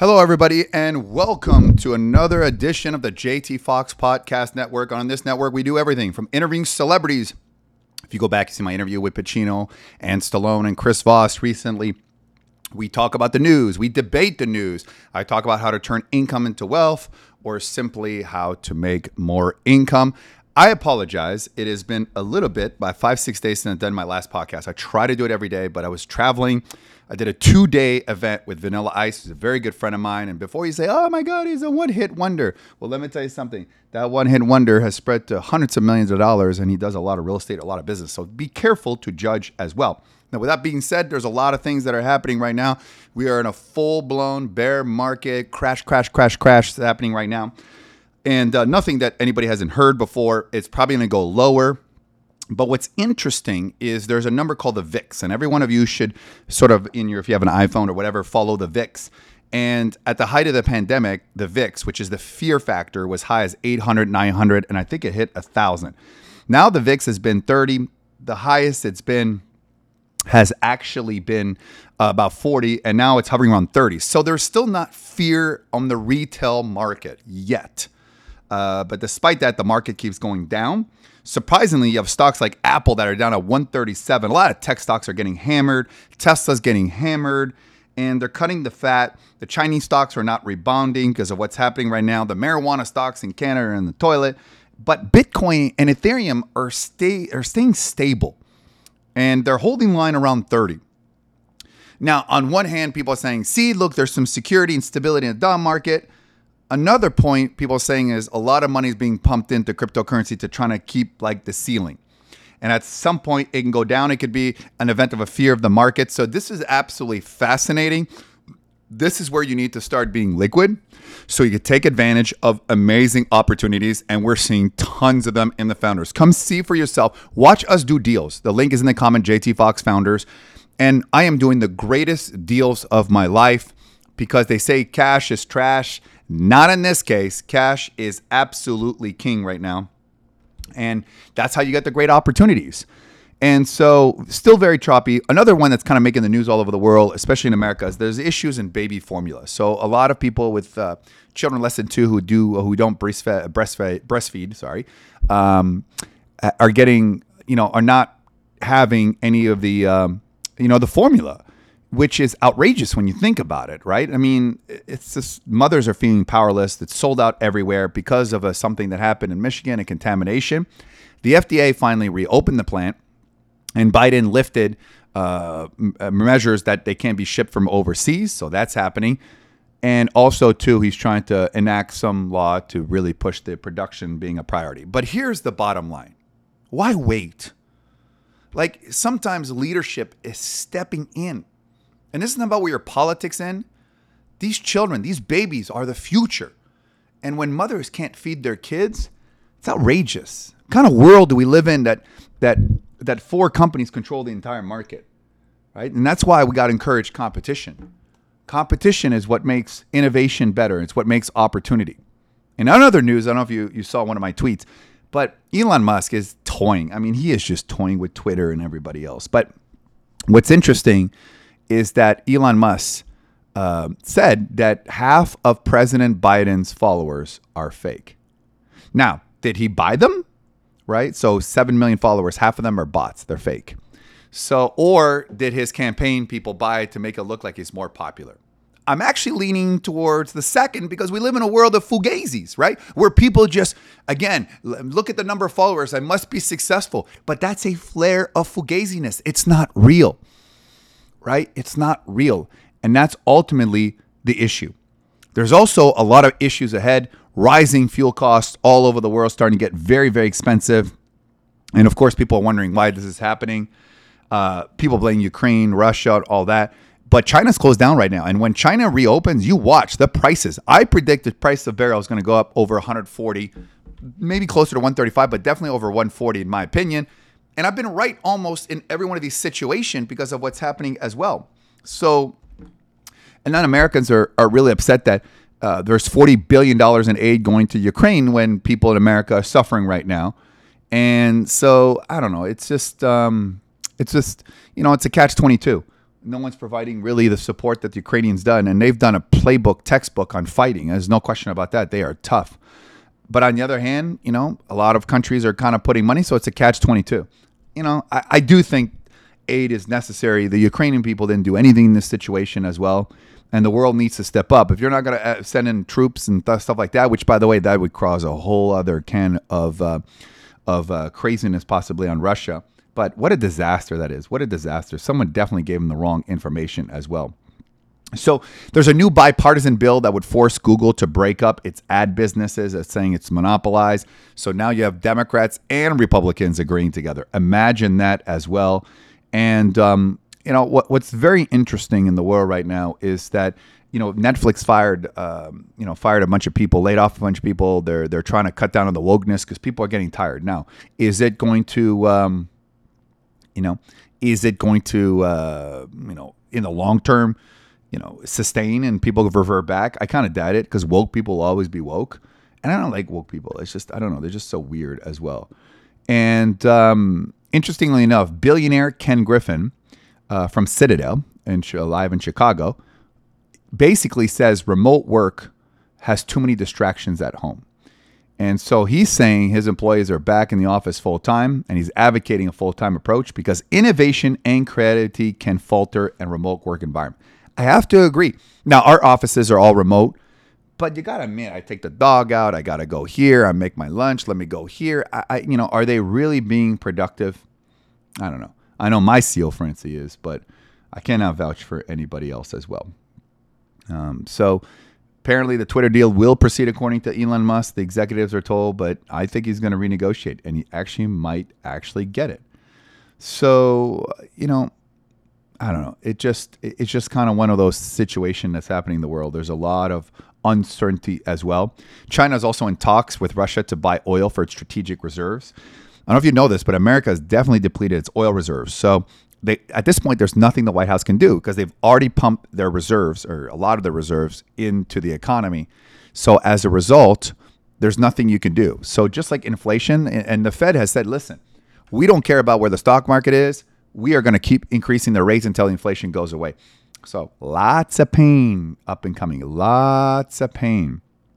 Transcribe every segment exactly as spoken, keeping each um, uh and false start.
Hello, everybody, and welcome to another edition of the J T Fox Podcast Network. On this network, we do everything from interviewing celebrities. If you go back, you see my interview with Pacino and Stallone and Chris Voss recently. We talk about the news. We debate the news. I talk about how to turn income into wealth or simply how to make more income. I apologize. It has been a little bit, by five, six days since I've done my last podcast. I try to do it every day, but I was traveling. I did a two-day event with Vanilla Ice, who's a very good friend of mine. And before you say, oh my God, he's a one-hit wonder. Well, let me tell you something. That one-hit wonder has spread to hundreds of millions of dollars, and he does a lot of real estate, a lot of business. So be careful to judge as well. Now, with that being said, there's a lot of things that are happening right now. We are in a full-blown bear market, crash, crash, crash, crash that's happening right now. And uh, nothing that anybody hasn't heard before. It's probably going to go lower. But what's interesting is there's a number called the V I X, and every one of you should sort of, in your, if you have an iPhone or whatever, follow the V I X. And at the height of the pandemic, the V I X, which is the fear factor, was high as eight hundred, nine hundred, and I think it hit one thousand. Now the V I X has been thirty. The highest it's been has actually been uh, about forty, and now it's hovering around thirty. So there's still not fear on the retail market yet. Uh, but despite that, the market keeps going down. Surprisingly, you have stocks like Apple that are down at one thirty-seven. A lot of tech stocks are getting hammered. Tesla's getting hammered, and they're cutting the fat. The Chinese stocks are not rebounding because of what's happening right now. The marijuana stocks in Canada are in the toilet. But Bitcoin and Ethereum are stay are staying stable, and they're holding line around thirty. Now, on one hand, people are saying, see, look, there's some security and stability in the dollar market. Another point people are saying is a lot of money is being pumped into cryptocurrency to try to keep like the ceiling. And at some point it can go down. It could be an event of a fear of the market. So this is absolutely fascinating. This is where you need to start being liquid so you can take advantage of amazing opportunities. And we're seeing tons of them in the Founders. Come see for yourself. Watch us do deals. The link is in the comment, J T Fox Founders. And I am doing the greatest deals of my life because they say cash is trash. Not in this case. Cash is absolutely king right now. And that's how you get the great opportunities. And so still very choppy. Another one that's kind of making the news all over the world, especially in America, is there's issues in baby formula. So a lot of people with uh, children less than two who do who don't breastfeed, breastfeed, breastfeed sorry, um, are getting, you know, are not having any of the, um, you know, the formula, which is outrageous when you think about it, right? I mean, it's just mothers are feeling powerless. It's sold out everywhere because of a, something that happened in Michigan, a contamination. The F D A finally reopened the plant, and Biden lifted uh, measures that they can't be shipped from overseas. So that's happening. And also, too, he's trying to enact some law to really push the production being a priority. But here's the bottom line. Why wait? Like, sometimes leadership is stepping in. And this isn't about where your politics end. These children, these babies are the future. And when mothers can't feed their kids, it's outrageous. What kind of world do we live in that that that four companies control the entire market, right? And that's why we got to encourage competition. Competition is what makes innovation better. It's what makes opportunity. And on other news, I don't know if you, you saw one of my tweets, but Elon Musk is toying. I mean, he is just toying with Twitter and everybody else. But what's interesting is that Elon Musk uh, said that half of President Biden's followers are fake. Now, did he buy them? Right? So seven million followers, half of them are bots. They're fake. So, or did his campaign people buy it to make it look like he's more popular? I'm actually leaning towards the second because we live in a world of fugazis, right? Where people just, again, look at the number of followers. I must be successful. But that's a flare of fugaziness. It's not real. Right? It's not real. And that's ultimately the issue. There's also a lot of issues ahead. Rising fuel costs all over the world starting to get very, very expensive. And of course, people are wondering why this is happening. Uh, people blame Ukraine, Russia, all that. But China's closed down right now. And when China reopens, you watch the prices. I predict the price of barrel is going to go up over one hundred forty, maybe closer to one thirty-five, but definitely over one forty in my opinion. And I've been right almost in every one of these situations because of what's happening as well. So, and then Americans are, are really upset that uh, there's forty billion dollars in aid going to Ukraine when people in America are suffering right now. And so, I don't know. It's just, um, it's just, you know, it's a catch twenty-two. No one's providing really the support that the Ukrainians done, and they've done a playbook, textbook on fighting. There's no question about that. They are tough. But on the other hand, you know, a lot of countries are kind of putting money, so it's a catch twenty-two. You know, I, I do think aid is necessary. The Ukrainian people didn't do anything in this situation as well, and the world needs to step up. If you're not going to send in troops and th- stuff like that, which, by the way, that would cause a whole other can of uh, of uh, craziness possibly on Russia. But what a disaster that is. What a disaster. Someone definitely gave them the wrong information as well. So there's a new bipartisan bill that would force Google to break up its ad businesses. It's saying it's monopolized. So now you have Democrats and Republicans agreeing together. Imagine that as well. And, um, you know, what, what's very interesting in the world right now is that, you know, Netflix fired, um, you know, fired a bunch of people, laid off a bunch of people. They're, they're trying to cut down on the wokeness because people are getting tired. Now, is it going to... Um, You know, is it going to, uh, you know, in the long term, you know, sustain and people revert back? I kind of doubt it because woke people will always be woke. And I don't like woke people. It's just, I don't know. They're just so weird as well. And um, interestingly enough, billionaire Ken Griffin uh, from Citadel, and live in Chicago, basically says remote work has too many distractions at home. And so he's saying his employees are back in the office full time, and he's advocating a full time approach because innovation and creativity can falter in a remote work environment. I have to agree. Now, our offices are all remote, but you got to admit, I take the dog out. I got to go here. I make my lunch. Let me go here. I, I, you know, are they really being productive? I don't know. I know my C E O, Francie, is, but I cannot vouch for anybody else as well. Um, so. Apparently, the Twitter deal will proceed according to Elon Musk, the executives are told, but I think he's going to renegotiate, and he actually might actually get it. So, you know, I don't know. It just It's just kind of one of those situations that's happening in the world. There's a lot of uncertainty as well. China is also in talks with Russia to buy oil for its strategic reserves. I don't know if you know this, but America has definitely depleted its oil reserves. So, They, at this point, there's nothing the White House can do because they've already pumped their reserves, or a lot of their reserves, into the economy. So as a result, there's nothing you can do. So just like inflation, and, and the Fed has said, listen, we don't care about where the stock market is. We are going to keep increasing the rates until inflation goes away. So lots of pain up and coming, lots of pain.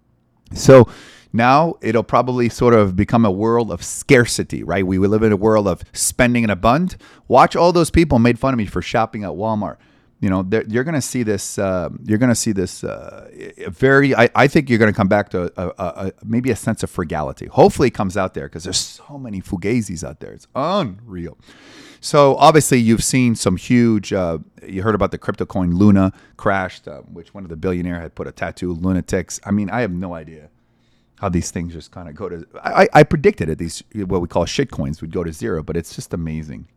So now it'll probably sort of become a world of scarcity, right? We, we live in a world of spending in abundance. Watch all those people made fun of me for shopping at Walmart. You know, you're going to see this. Uh, you're going to see this uh, very. I, I think you're going to come back to a, a, a, maybe a sense of frugality. Hopefully, it comes out there because there's so many fugazis out there. It's unreal. So obviously, you've seen some huge. Uh, you heard about the crypto coin Luna crashed, uh, which one of the billionaire had put a tattoo, lunatics. I mean, I have no idea how these things just kind of go to. I, I predicted it. These what we call shit coins would go to zero, but it's just amazing.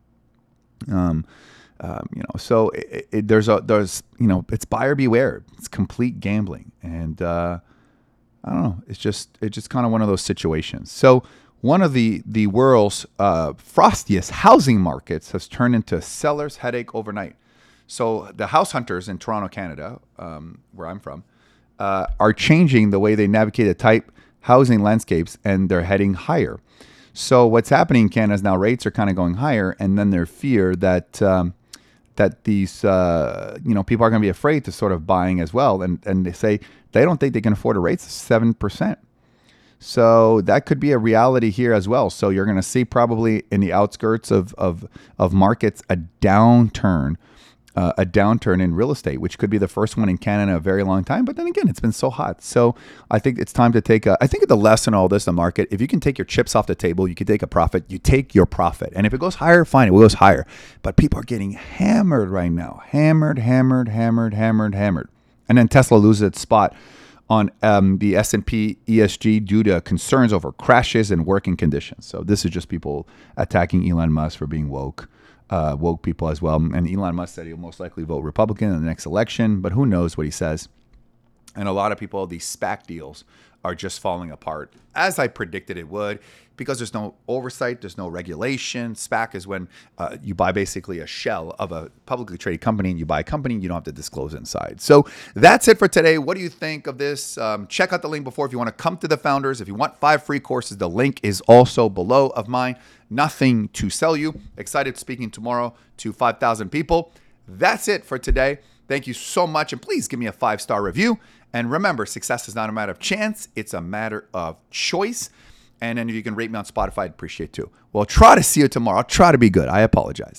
Um. Um, you know, so it, it, there's a there's you know it's buyer beware. It's complete gambling, and uh, I don't know. It's just it's just kind of one of those situations. So one of the the world's uh, frostiest housing markets has turned into a seller's headache overnight. So the house hunters in Toronto, Canada, um, where I'm from, uh, are changing the way they navigate the tight housing landscapes, and they're heading higher. So what's happening in Canada is now rates are kind of going higher, and then there's fear that um, that these, uh, you know, people are going to be afraid to sort of buying as well. And, and they say they don't think they can afford a rate of seven percent. So that could be a reality here as well. So you're going to see probably in the outskirts of, of, of markets a downturn, uh, a downturn in real estate, which could be the first one in Canada in a very long time. But then again, it's been so hot. So I think it's time to take a, I think the lesson in all this, the market, if you can take your chips off the table, you can take a profit, you take your profit. And if it goes higher, fine, it goes higher. But people are getting hammered right now. Hammered, hammered, hammered, hammered, hammered. And then Tesla loses its spot on um, the S and P E S G due to concerns over crashes and working conditions. So this is just people attacking Elon Musk for being woke. Uh, woke people as well. And Elon Musk said he'll most likely vote Republican in the next election, but who knows what he says. And a lot of people, these SPAC deals are just falling apart, as I predicted it would, because there's no oversight, there's no regulation. SPAC is when uh, you buy basically a shell of a publicly traded company, and you buy a company, and you don't have to disclose inside. So that's it for today. What do you think of this? Um, check out the link before if you want to come to the Founders. If you want five free courses, the link is also below of mine. Nothing to sell you. Excited speaking tomorrow to five thousand people. that's it for today. Thank you so much. And please give me a five-star review. And remember, success is not a matter of chance. It's a matter of choice. And then if you can rate me on Spotify, I'd appreciate it too. Well, try to see you tomorrow. I'll try to be good. I apologize.